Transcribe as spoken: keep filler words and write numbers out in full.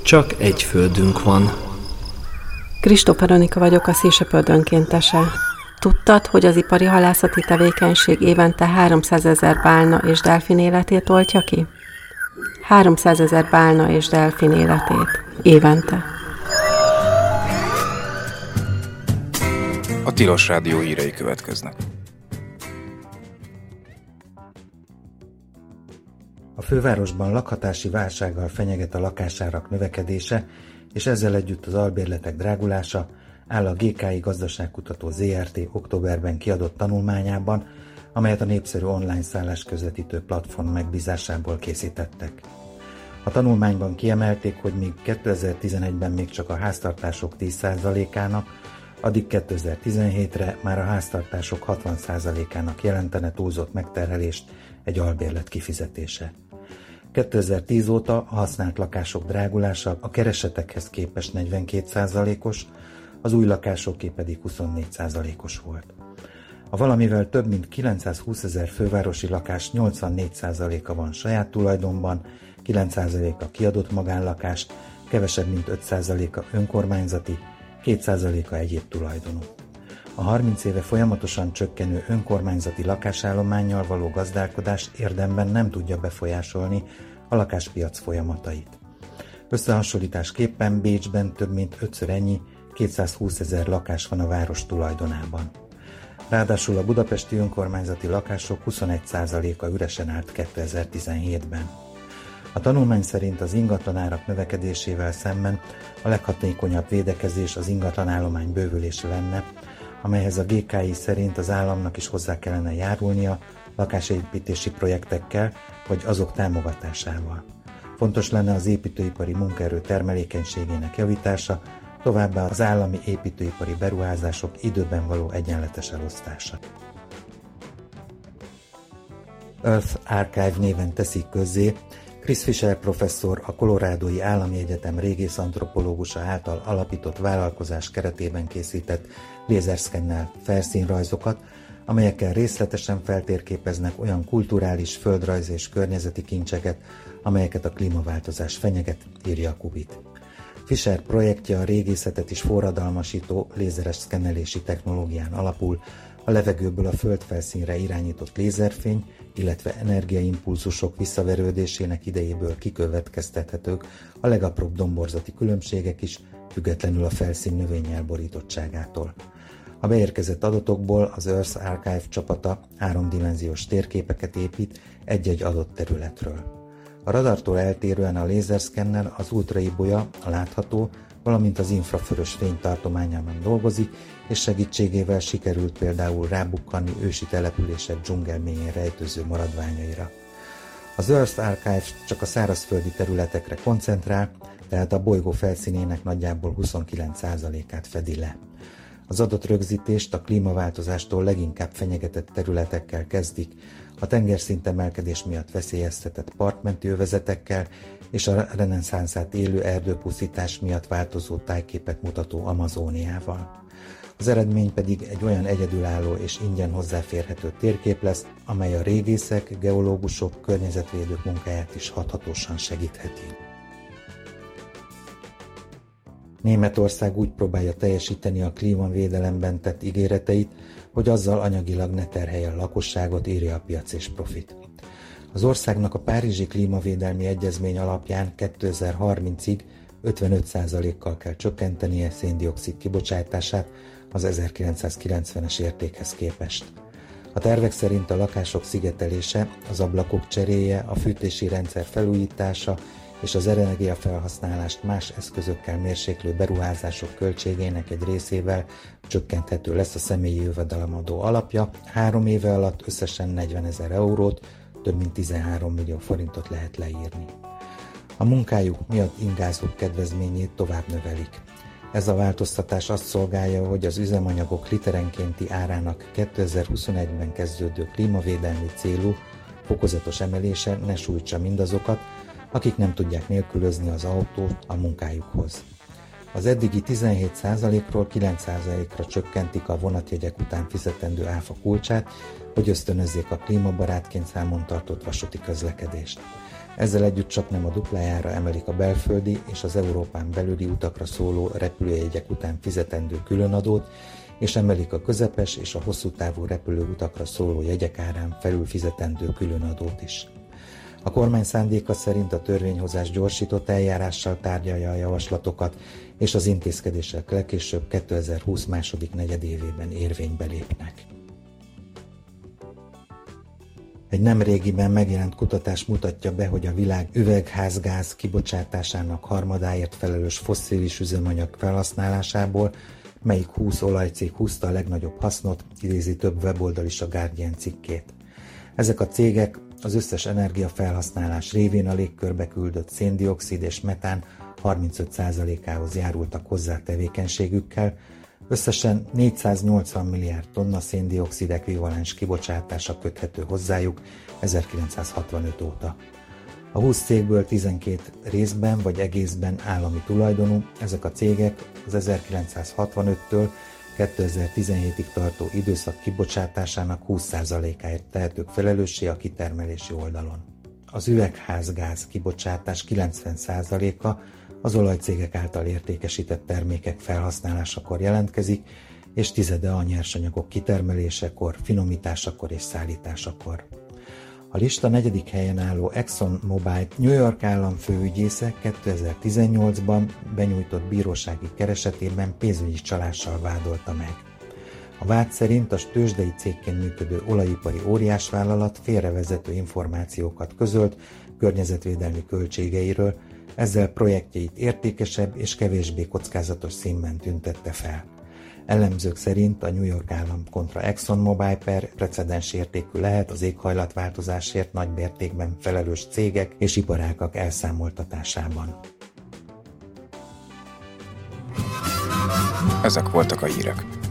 Csak egy földünk van. Kristóf Veronika vagyok, a Sea Shepherd önkéntese. Tudtad, hogy az ipari halászati tevékenység évente háromszázezer bálna és delfin életét oltja ki? háromszázezer bálna és delfin életét évente. A Tilos Rádió hírei következnek. A fővárosban lakhatási válsággal fenyeget a lakásárak növekedése, és ezzel együtt az albérletek drágulása, áll a gé ká i Gazdaságkutató zé er té októberben kiadott tanulmányában, amelyet a népszerű online szállásközvetítő platform megbízásából készítettek. A tanulmányban kiemelték, hogy míg kétezer-tizenegyben még csak a háztartások tíz százalékának, addig kétezer-tizenhétre már a háztartások hatvan százalékának jelentene túlzott megterhelést egy albérlet kifizetése. kétezer-tíz óta a használt lakások drágulása a keresetekhez képest negyvenkét százalékos, az új lakásoké pedig huszonnégy százalékos volt. A valamivel több mint kilencszázhúszezer fővárosi lakás nyolcvannégy százaléka van saját tulajdonban, kilenc százaléka kiadott magánlakás, kevesebb mint öt százaléka önkormányzati, két százaléka egyéb tulajdonú. A harminc éve folyamatosan csökkenő önkormányzati lakásállománnyal való gazdálkodás érdemben nem tudja befolyásolni a lakáspiac folyamatait. Összehasonlításképpen Bécsben több mint ötször ennyi, kétszázhúszezer lakás van a város tulajdonában. Ráadásul a budapesti önkormányzati lakások huszonegy százaléka üresen állt kétezer-tizenhétben. A tanulmány szerint az ingatlanárak növekedésével szemben a leghatékonyabb védekezés az ingatlanállomány bővülése lenne, amelyhez a gé ká i szerint az államnak is hozzá kellene járulnia lakásépítési projektekkel vagy azok támogatásával. Fontos lenne az építőipari munkaerő termelékenységének javítása, továbbá az állami építőipari beruházások időben való egyenletes elosztása. Earth Archive néven teszik közzé Chris Fisher professzor, a Colorado-i Állami Egyetem régészantropológusa által alapított vállalkozás keretében készített lézerszkennel felszínrajzokat, amelyekkel részletesen feltérképeznek olyan kulturális, földrajzi és környezeti kincseket, amelyeket a klímaváltozás fenyeget, írja a Kubit. Fisher projektje a régészetet is forradalmasító lézeres szkennelési technológián alapul, a levegőből a földfelszínre irányított lézerfény, illetve energiaimpulzusok visszaverődésének idejéből kikövetkeztethetők a legapróbb domborzati különbségek is, függetlenül a felszín növényel borítottságától. A beérkezett adatokból az Earth Archive csapata háromdimenziós térképeket épít egy-egy adott területről. A radartól eltérően a lézerszkennel az ultraibolya, a látható, valamint az infravörös fény tartományában dolgozik, és segítségével sikerült például rábukkanni ősi települések dzsungelmélyén rejtőző maradványaira. Az Earth Archive csak a szárazföldi területekre koncentrál, tehát a bolygó felszínének nagyjából huszonkilenc százalékát fedi le. Az adatrögzítést a klímaváltozástól leginkább fenyegetett területekkel kezdik, a tengerszint emelkedés miatt veszélyeztetett partmenti övezetekkel és a reneszánszát élő erdőpusztítás miatt változó tájképet mutató Amazóniával. Az eredmény pedig egy olyan egyedülálló és ingyen hozzáférhető térkép lesz, amely a régészek, geológusok, környezetvédők munkáját is hathatósan segítheti. Németország úgy próbálja teljesíteni a klímavédelemben tett ígéreteit, hogy azzal anyagilag ne terhelje a lakosságot, írja a Piac és Profit. Az országnak a Párizsi Klímavédelmi Egyezmény alapján kétezer-harmincig ötvenöt százalékkal kell csökkentenie szén-dioxid kibocsátását az ezerkilencszázkilencvenes értékhez képest. A tervek szerint a lakások szigetelése, az ablakok cseréje, a fűtési rendszer felújítása és az energiafelhasználást más eszközökkel mérséklő beruházások költségének egy részével csökkenthető lesz a személyi jövedelemadó alapja, három éve alatt összesen negyvenezer eurót, több mint tizenhárom millió forintot lehet leírni. A munkájuk miatt ingázók kedvezményét tovább növelik. Ez a változtatás azt szolgálja, hogy az üzemanyagok literenkénti árának kétezer-huszonegyben kezdődő klímavédelmi célú, fokozatos emelése ne sújtsa mindazokat, akik nem tudják nélkülözni az autót a munkájukhoz. Az eddigi tizenhét százalékról kilenc százalékra csökkentik a vonatjegyek után fizetendő áfa kulcsát, hogy ösztönözzék a klímabarátként számon tartott vasúti közlekedést. Ezzel együtt csak nem a duplájára emelik a belföldi és az Európán belüli utakra szóló repülőjegyek után fizetendő különadót, és emelik a közepes és a hosszú távú repülőutakra szóló jegyek árán felül fizetendő különadót is. A kormány szándéka szerint a törvényhozás gyorsított eljárással tárgyalja a javaslatokat, és az intézkedések legkésőbb kétezer-húsz második negyedévében érvénybe lépnek. Egy nemrégiben megjelent kutatás mutatja be, hogy a világ üvegházgáz kibocsátásának harmadáért felelős fosszilis üzemanyag felhasználásából melyik húsz olajcég húzta a legnagyobb hasznot, idézi több weboldal is a Guardian cikkét. Ezek a cégek az összes energiafelhasználás révén a légkörbe küldött széndioxid és metán harmincöt százalékához járultak hozzá tevékenységükkel, összesen négyszáznyolcvan milliárd tonna széndioxid ekvivalens kibocsátása köthető hozzájuk ezerkilencszázhatvanöt óta. A húsz cégből tizenkét részben vagy egészben állami tulajdonú, ezek a cégek az ezerkilencszázhatvanöttől kétezer-tizenhétig tartó időszak kibocsátásának húsz százalékáért tehetők felelőssé a kitermelési oldalon. Az üvegházgáz kibocsátás kilencven százaléka az olajcégek által értékesített termékek felhasználásakor jelentkezik, és tizede a nyersanyagok kitermelésekor, finomításakor és szállításakor. A lista negyedik helyen álló ExxonMobil New York állam főügyésze kétezer-tizennyolcban benyújtott bírósági keresetében pénzügyi csalással vádolta meg. A vád szerint a tőzsdei cégként működő olajipari óriásvállalat félrevezető információkat közölt környezetvédelmi költségeiről, ezzel projektjeit értékesebb és kevésbé kockázatos színben tüntette fel. Elemzők szerint a New York állam kontra ExxonMobil per precedens értékű lehet az éghajlatváltozásért nagy mértékben felelős cégek és iparágak elszámoltatásában. Ezek voltak a hírek.